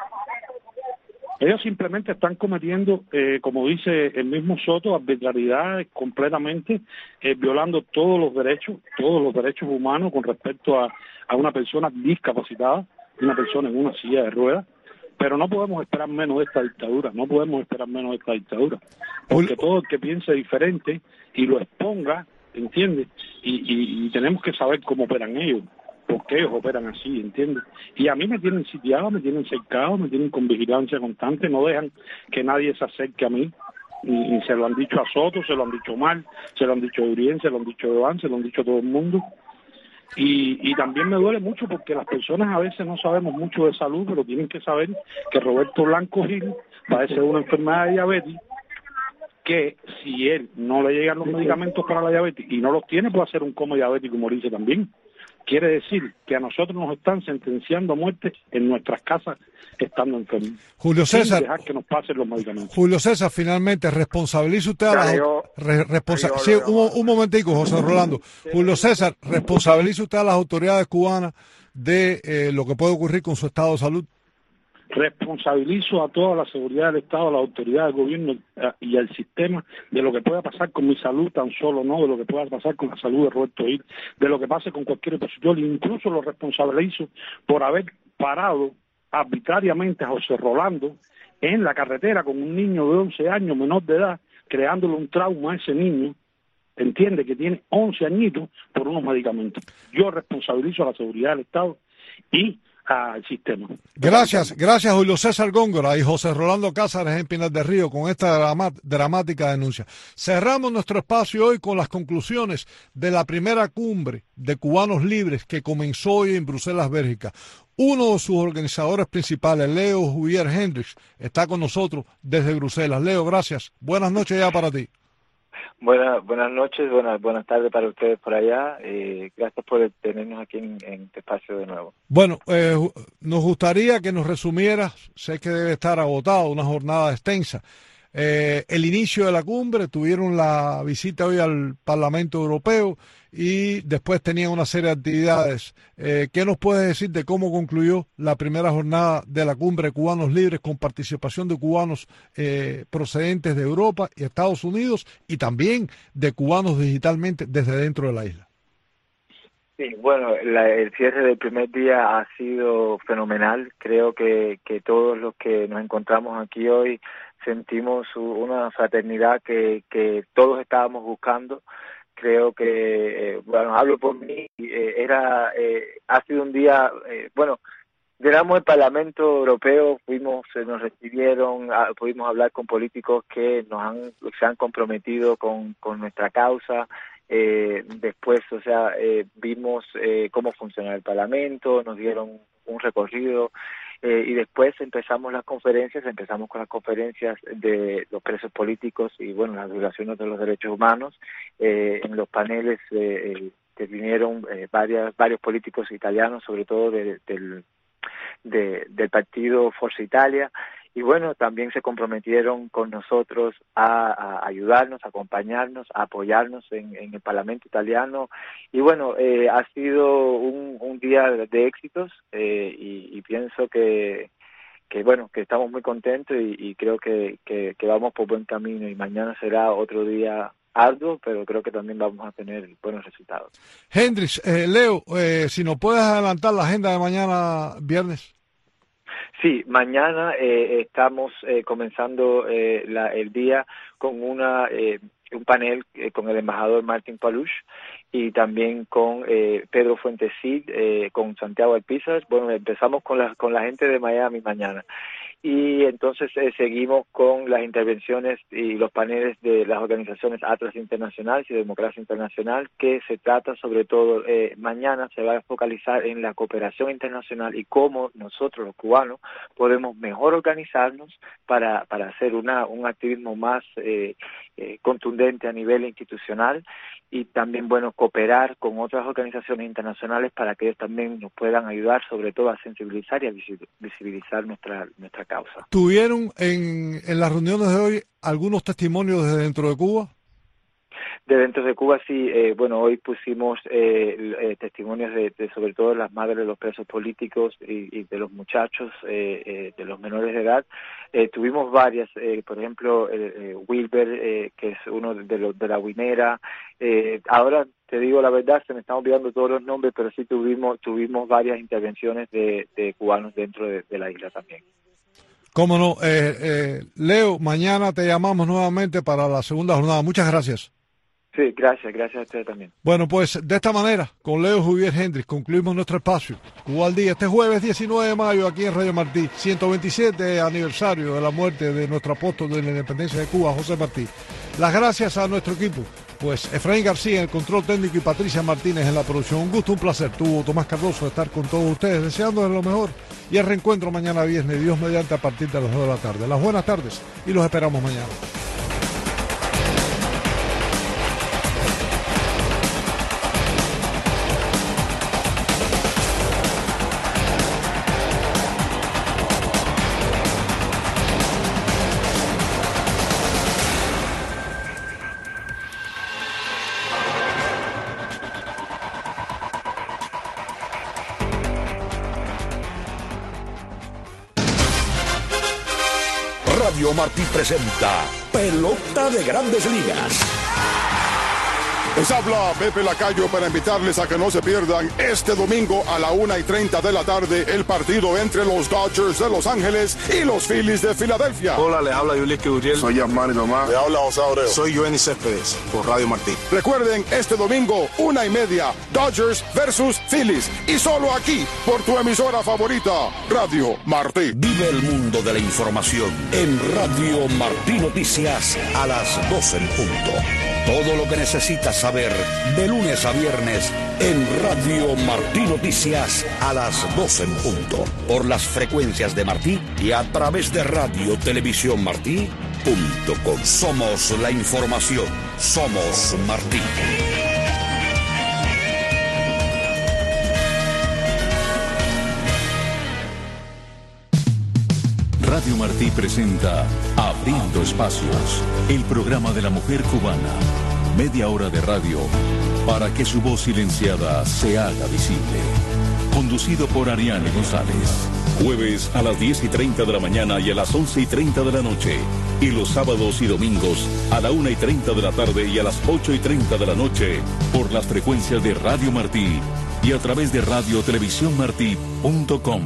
ellos simplemente están cometiendo, eh, como dice el mismo Soto, arbitrariedades completamente, eh, violando todos los derechos, todos los derechos humanos con respecto a, a una persona discapacitada, una persona en una silla de ruedas, pero no podemos esperar menos de esta dictadura, no podemos esperar menos de esta dictadura, porque todo el que piense diferente y lo exponga, ¿entiendes? Y, y, y tenemos que saber cómo operan ellos, por qué ellos operan así, ¿entiendes? Y a mí me tienen sitiado, me tienen cercado, me tienen con vigilancia constante, no dejan que nadie se acerque a mí, y, y se lo han dicho a Soto, se lo han dicho Mal, se lo han dicho a Urien, se lo han dicho a Iván, se lo han dicho a todo el mundo. Y, y también me duele mucho porque las personas a veces no sabemos mucho de salud, pero tienen que saber que Roberto Blanco Gil padece de una enfermedad de diabetes, que si él no le llegan los medicamentos para la diabetes y no los tiene, puede hacer un coma diabético y morirse también. Quiere decir que a nosotros nos están sentenciando a muerte en nuestras casas estando enfermos. Julio César, sin dejar que nos pasen los medicamentos. Julio César, finalmente, responsabiliza usted a la... Yo, re, responsa yo, sí, yo, un, un momentico, José Rolando. Julio César, responsabiliza usted a las autoridades cubanas de eh, lo que puede ocurrir con su estado de salud. Responsabilizo a toda la seguridad del Estado, a la autoridad del gobierno y al sistema de lo que pueda pasar con mi salud tan solo, no de lo que pueda pasar con la salud de Roberto Gil, de lo que pase con cualquier opositor. Incluso lo responsabilizo por haber parado arbitrariamente a José Rolando en la carretera con un niño de once años, menor de edad, creándole un trauma a ese niño, entiende, que tiene once añitos, por unos medicamentos. Yo responsabilizo a la seguridad del Estado y al sistema. Gracias, gracias Julio César Góngora y José Rolando Cázares en Pinar del Río con esta drama, dramática denuncia. Cerramos nuestro espacio hoy con las conclusiones de la primera cumbre de cubanos libres que comenzó hoy en Bruselas, Bélgica. Uno de sus organizadores principales, Leo Juvier Hendricks, está con nosotros desde Bruselas. Leo, gracias. Buenas noches ya para ti. Buenas buenas noches, buenas buenas tardes para ustedes por allá. Eh, gracias por tenernos aquí en, en este espacio de nuevo. Bueno, eh, nos gustaría que nos resumieras, sé que debe estar agotado, una jornada extensa. Eh, el inicio de la cumbre, tuvieron la visita hoy al Parlamento Europeo y después tenían una serie de actividades. Eh, ¿Qué nos puedes decir de cómo concluyó la primera jornada de la cumbre Cubanos Libres con participación de cubanos eh, procedentes de Europa y Estados Unidos y también de cubanos digitalmente desde dentro de la isla? Sí, bueno, la, el cierre del primer día ha sido fenomenal. Creo que, que todos los que nos encontramos aquí hoy sentimos una fraternidad que, que todos estábamos buscando. Creo que, eh, bueno, hablo por mí, eh, era, eh, ha sido un día, eh, bueno, llegamos al Parlamento Europeo, fuimos, eh, nos recibieron, a, pudimos hablar con políticos que nos han, se han comprometido con, con nuestra causa. Eh, después, o sea, eh, vimos eh, cómo funciona el Parlamento, nos dieron un recorrido. Eh, y después empezamos las conferencias, empezamos con las conferencias de los presos políticos y, bueno, las violaciones de los derechos humanos. Eh, en los paneles eh, que vinieron eh, varias, varios políticos italianos, sobre todo de, del, de, del partido Forza Italia. Y, bueno, también se comprometieron con nosotros a, a ayudarnos, a acompañarnos, a apoyarnos en, en el Parlamento italiano. Y, bueno, eh, ha sido un, un día de éxitos eh, y, y pienso que, que, bueno, que estamos muy contentos y, y creo que, que, que vamos por buen camino. Y mañana será otro día arduo, pero creo que también vamos a tener buenos resultados. Hendricks, eh, Leo, eh, si nos puedes adelantar la agenda de mañana viernes. Sí, mañana eh, estamos eh, comenzando eh, la, el día con una eh, un panel eh, con el embajador Martin Paluch y también con eh, Pedro Fuentescid, eh, con Santiago Alpizar. Bueno, empezamos con la, con la gente de Miami mañana. Y entonces eh, seguimos con las intervenciones y los paneles de las organizaciones Atlas Internacional y Democracia Internacional, que se trata sobre todo, eh, mañana se va a focalizar en la cooperación internacional y cómo nosotros los cubanos podemos mejor organizarnos para, para hacer una, un activismo más eh, eh, contundente a nivel institucional, y también, bueno, cooperar con otras organizaciones internacionales para que ellos también nos puedan ayudar, sobre todo a sensibilizar y a visibilizar nuestra nuestra causa. ¿Tuvieron en, en las reuniones de hoy algunos testimonios desde dentro de Cuba? De dentro de Cuba sí, eh, bueno, hoy pusimos eh, eh, testimonios de, de sobre todo las madres de los presos políticos y, y de los muchachos, eh, eh, de los menores de edad. Eh, tuvimos varias, eh, por ejemplo, eh, eh, Wilber, eh, que es uno de los de la Guinera. Eh, ahora te digo la verdad, se me están olvidando todos los nombres, pero sí tuvimos tuvimos varias intervenciones de, de cubanos dentro de, de la isla también. Cómo no, eh, eh, Leo, mañana te llamamos nuevamente para la segunda jornada. Muchas gracias. Sí, gracias, gracias a ustedes también. Bueno, pues de esta manera, con Leo Juvier Hendrix, concluimos nuestro espacio Cuba al Día. Este jueves diecinueve de mayo, aquí en Radio Martí, ciento veintisiete aniversario de la muerte de nuestro apóstol de la independencia de Cuba, José Martí. Las gracias a nuestro equipo, pues Efraín García en el control técnico y Patricia Martínez en la producción. Un gusto, un placer. Tuvo Tomás Cardoso de estar con todos ustedes, deseándoles lo mejor. Y el reencuentro mañana viernes, Dios mediante, a partir de las dos de la tarde. Las buenas tardes y los esperamos mañana. Radio Martí presenta Pelota de Grandes Ligas. Les habla Pepe Lacayo para invitarles a que no se pierdan este domingo a la una y treinta de la tarde el partido entre los Dodgers de Los Ángeles y los Phillies de Filadelfia. Hola, les habla Yulique Uriel. Soy Yasmani Tomás. Le habla José Abreu. Soy Joenny Céspedes por Radio Martí. Recuerden, este domingo, una y media, Dodgers versus Phillies. Y solo aquí, por tu emisora favorita, Radio Martí. Vive el mundo de la información en Radio Martí Noticias a las doce en punto. Todo lo que necesitas saber de lunes a viernes en Radio Martí Noticias a las doce en punto. Por las frecuencias de Martí y a través de Radio Televisión Martí punto com. Somos la información. Somos Martí. Radio Martí presenta Abriendo Espacios, el programa de la mujer cubana. Media hora de radio para que su voz silenciada se haga visible. Conducido por Ariane González. Jueves a las diez y treinta de la mañana y a las once y treinta de la noche. Y los sábados y domingos a la una y treinta de la tarde y a las ocho y treinta de la noche. Por las frecuencias de Radio Martí y a través de Radio Televisión Martí punto com.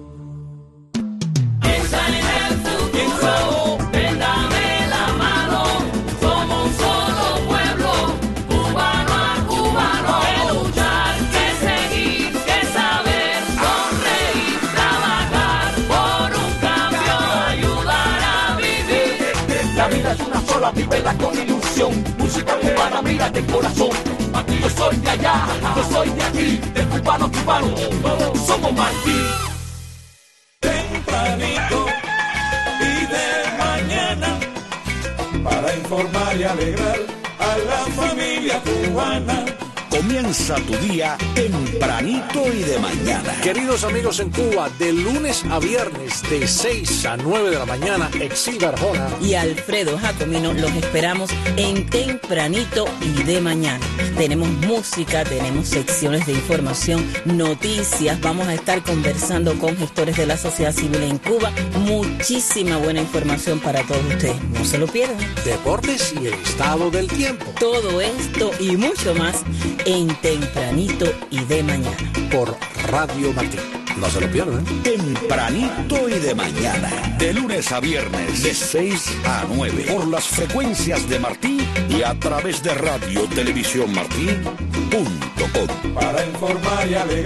Vívela con ilusión, música cubana, mira de corazón. Aquí yo soy de allá, yo soy de aquí, de cubano cubano, todos somos Martí. Tempranito y de mañana, para informar y alegrar a la familia cubana. Comienza tu día tempranito y de mañana. Queridos amigos en Cuba, de lunes a viernes, de seis a nueve de la mañana, Exilio Arjona y Alfredo Jacomino los esperamos en tempranito y de mañana. Tenemos música, tenemos secciones de información, noticias, vamos a estar conversando con gestores de la sociedad civil en Cuba. Muchísima buena información para todos ustedes, no se lo pierdan. Deportes y el estado del tiempo. Todo esto y mucho más en tempranito y de mañana por Radio Martí. No se lo pierdan. Tempranito y de mañana. De lunes a viernes. De seis a nueve. Por las frecuencias de Martí y a través de Radio Televisión Martí punto com. Para informar y alegrar.